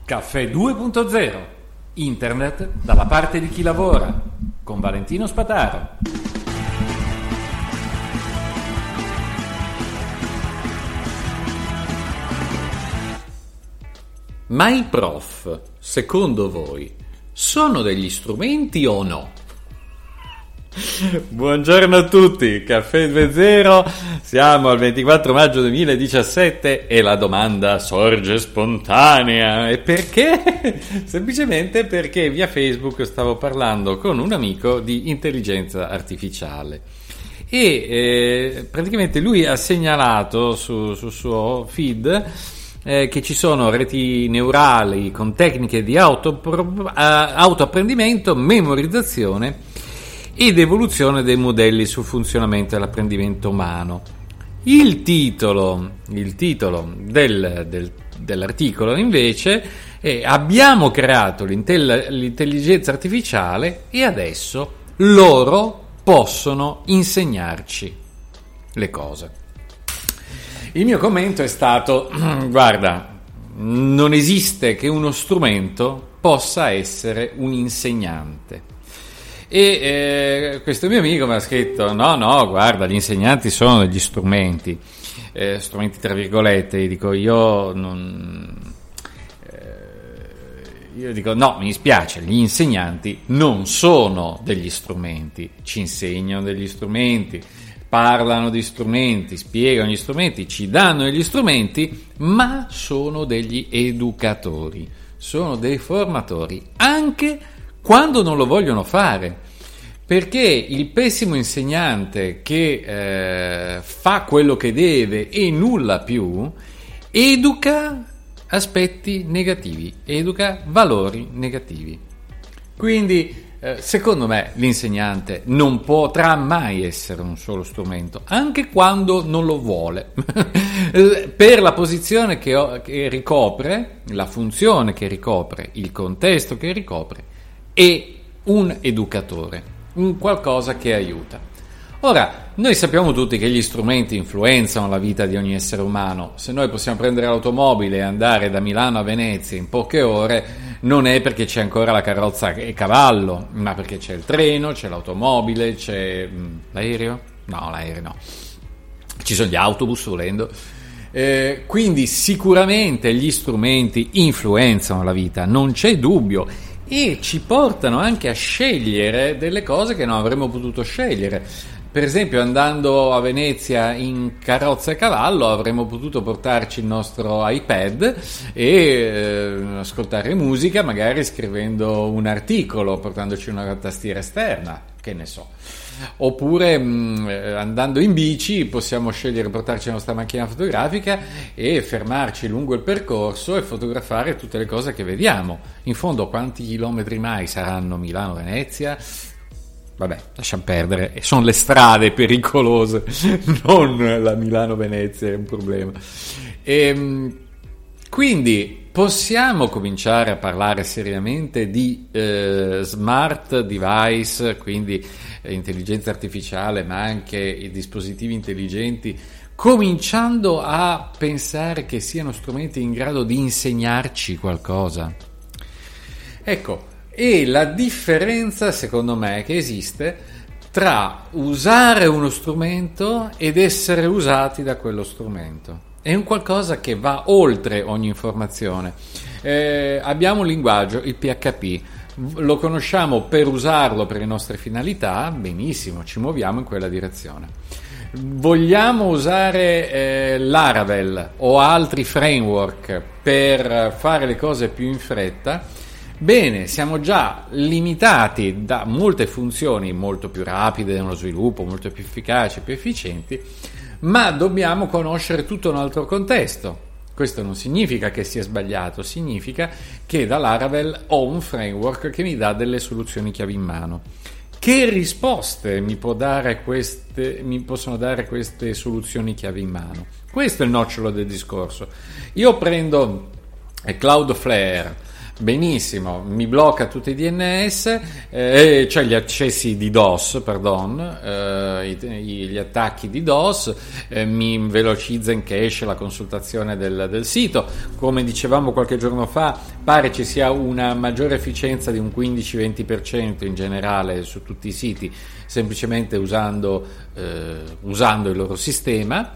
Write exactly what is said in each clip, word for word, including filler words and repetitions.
Caffè due punto zero. Internet dalla parte di chi lavora. Con Valentino Spataro. Ma i prof, secondo voi, sono degli strumenti o no? Buongiorno a tutti, Caffè due punto zero, siamo al ventiquattro maggio duemiladiciassette e la domanda sorge spontanea. E perché? Semplicemente perché via Facebook stavo parlando con un amico di intelligenza artificiale e eh, praticamente lui ha segnalato su, sul suo feed eh, che ci sono reti neurali con tecniche di auto, autoapprendimento, memorizzazione ed evoluzione dei modelli sul funzionamento dell'apprendimento umano. Il titolo, il titolo del, del, dell'articolo invece è: abbiamo creato l'intelligenza artificiale e adesso loro possono insegnarci le cose. Il mio commento è stato: guarda, non esiste che uno strumento possa essere un insegnante. E eh, questo mio amico mi ha scritto: no no guarda, gli insegnanti sono degli strumenti, eh, strumenti tra virgolette. Io dico io non eh, io dico no, mi dispiace, gli insegnanti non sono degli strumenti, ci insegnano degli strumenti, parlano di strumenti, spiegano gli strumenti, ci danno degli strumenti, ma sono degli educatori, sono dei formatori, anche quando non lo vogliono fare, perché il pessimo insegnante che eh, fa quello che deve e nulla più educa aspetti negativi, educa valori negativi. Quindi eh, secondo me l'insegnante non potrà mai essere un solo strumento, anche quando non lo vuole, per la posizione che, ho, che ricopre, la funzione che ricopre, il contesto che ricopre. E un educatore, un qualcosa che aiuta. Ora, noi sappiamo tutti che gli strumenti influenzano la vita di ogni essere umano. Se noi possiamo prendere l'automobile e andare da Milano a Venezia in poche ore, non è perché c'è ancora la carrozza e cavallo, ma perché c'è il treno, c'è l'automobile, c'è mh, l'aereo? No, l'aereo no. Ci sono gli autobus, volendo. Eh, quindi sicuramente gli strumenti influenzano la vita, non c'è dubbio. E ci portano anche a scegliere delle cose che non avremmo potuto scegliere. Per esempio, andando a Venezia in carrozza e cavallo avremmo potuto portarci il nostro iPad e eh, ascoltare musica, magari scrivendo un articolo, portandoci una tastiera esterna, che ne so. Oppure mh, andando in bici possiamo scegliere di portarci la nostra macchina fotografica e fermarci lungo il percorso e fotografare tutte le cose che vediamo. In fondo, quanti chilometri mai saranno Milano-Venezia? Vabbè, lasciamo perdere, sono le strade pericolose, non la Milano-Venezia è un problema. E, quindi possiamo cominciare a parlare seriamente di eh, smart device, quindi eh, intelligenza artificiale, ma anche i dispositivi intelligenti, cominciando a pensare che siano strumenti in grado di insegnarci qualcosa. Ecco, e la differenza, secondo me, che esiste tra usare uno strumento ed essere usati da quello strumento. È un qualcosa che va oltre ogni informazione. Eh, abbiamo un linguaggio, il P H P, lo conosciamo per usarlo per le nostre finalità, benissimo, ci muoviamo in quella direzione. Vogliamo usare eh, Laravel o altri framework per fare le cose più in fretta? Bene, siamo già limitati da molte funzioni molto più rapide nello sviluppo, molto più efficaci, più efficienti, ma dobbiamo conoscere tutto un altro contesto. Questo non significa che sia sbagliato, significa che da Laravel ho un framework che mi dà delle soluzioni chiave in mano. Che risposte mi può dare queste, mi possono dare queste soluzioni chiave in mano? Questo è il nocciolo del discorso. Io prendo Cloudflare, benissimo, mi blocca tutti i D N S, eh, cioè gli accessi di DOS, pardon, eh, i, gli attacchi di DOS, eh, mi velocizza in cache la consultazione del, del sito. Come dicevamo qualche giorno fa, pare ci sia una maggiore efficienza di un quindici venti per cento in generale su tutti i siti, semplicemente usando, eh, usando il loro sistema.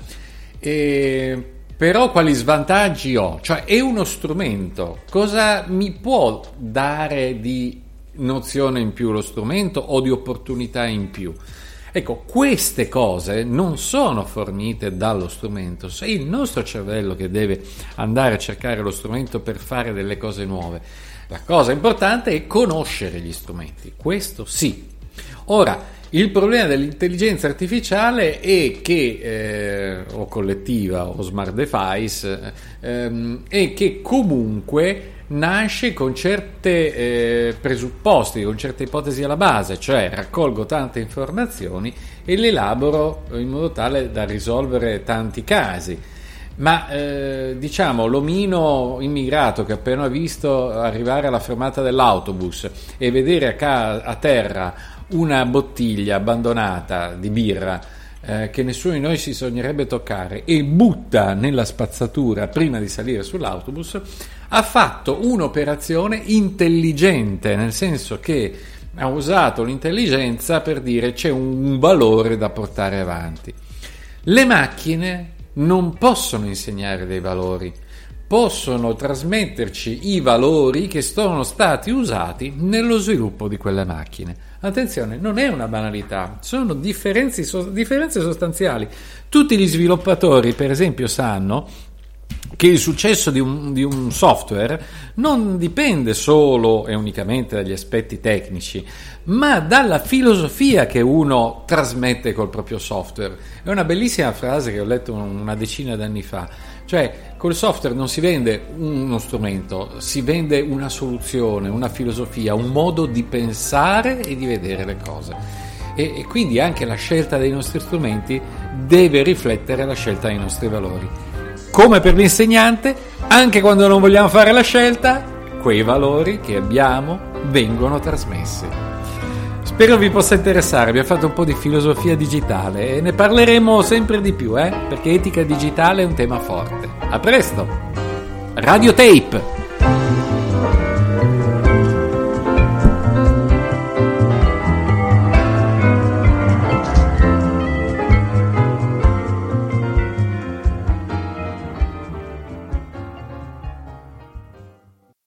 E però quali svantaggi ho? Cioè, è uno strumento, cosa mi può dare di nozione in più lo strumento o di opportunità in più? Ecco, queste cose non sono fornite dallo strumento, è il nostro cervello che deve andare a cercare lo strumento per fare delle cose nuove. La cosa importante è conoscere gli strumenti, questo sì. Ora, il problema dell'intelligenza artificiale è che, eh, o collettiva o smart device, ehm, è che comunque nasce con certe eh, presupposti, con certe ipotesi alla base, cioè raccolgo tante informazioni e le elaboro in modo tale da risolvere tanti casi. Ma eh, diciamo l'omino immigrato che appena visto arrivare alla fermata dell'autobus e vedere a, ca- a terra una bottiglia abbandonata di birra eh, che nessuno di noi si sognerebbe toccare e butta nella spazzatura prima di salire sull'autobus, ha fatto un'operazione intelligente, nel senso che ha usato l'intelligenza per dire c'è un valore da portare avanti. Le macchine non possono insegnare dei valori, possono trasmetterci i valori che sono stati usati nello sviluppo di quelle macchine. Attenzione, non è una banalità, sono differenze, differenze sostanziali. Tutti gli sviluppatori, per esempio, sanno che il successo di un, di un software non dipende solo e unicamente dagli aspetti tecnici, ma dalla filosofia che uno trasmette col proprio software. È una bellissima frase che ho letto una decina d'anni fa, cioè col software non si vende uno strumento, si vende una soluzione, una filosofia, un modo di pensare e di vedere le cose. E, e quindi anche la scelta dei nostri strumenti deve riflettere la scelta dei nostri valori. Come per l'insegnante, anche quando non vogliamo fare la scelta, quei valori che abbiamo vengono trasmessi. Spero vi possa interessare, abbiamo fatto un po' di filosofia digitale e ne parleremo sempre di più, eh? Perché etica digitale è un tema forte. A presto! Radio Tape!